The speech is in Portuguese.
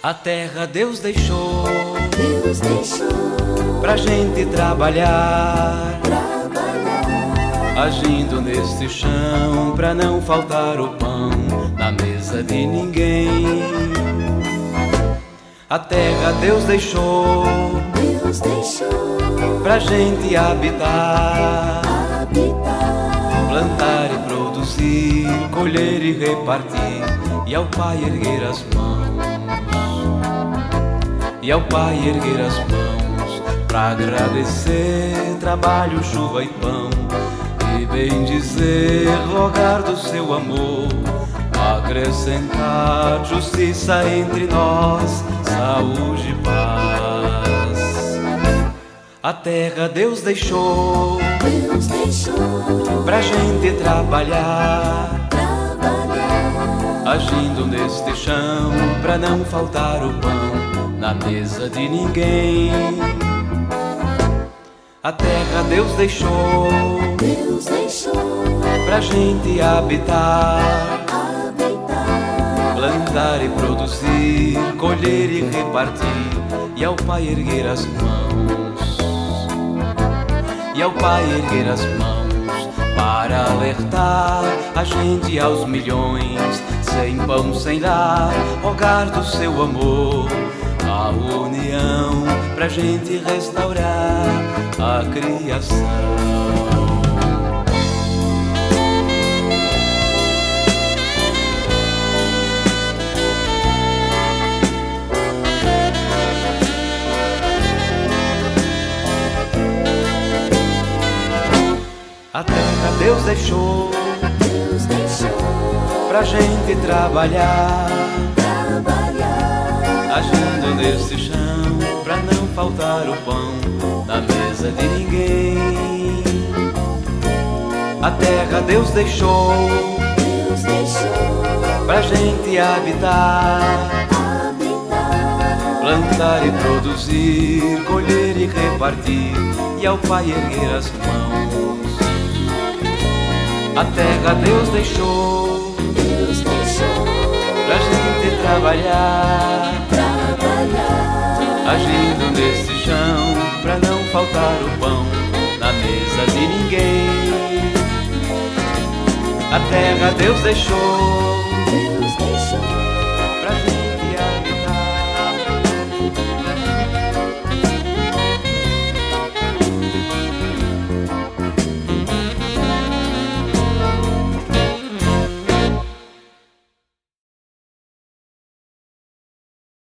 A terra Deus deixou pra gente trabalhar, agindo neste chão pra não faltar o pão na mesa de ninguém. A terra Deus deixou pra gente habitar, plantar e produzir, colher e repartir, e ao Pai erguer as mãos. E ao Pai erguer as mãos pra agradecer trabalho, chuva e pão, e bem dizer, rogar do seu amor, acrescentar justiça entre nós, saúde e paz. A terra Deus deixou pra gente trabalhar, agindo neste chão pra não faltar o pão na mesa de ninguém. A terra Deus deixou pra gente habitar, plantar e produzir, colher e repartir, e ao Pai erguer as mãos. E ao Pai erguer as mãos para alertar a gente aos milhões, sem pão, sem lar, rogar do seu amor, a união pra gente restaurar a criação. A terra Deus deixou pra gente trabalhar, agindo nesse chão pra não faltar o pão na mesa de ninguém. A terra Deus deixou pra gente habitar, plantar e produzir, colher e repartir, e ao Pai erguer as mãos. A terra Deus deixou pra gente trabalhar, agindo neste chão pra não faltar o pão na mesa de ninguém. A terra Deus deixou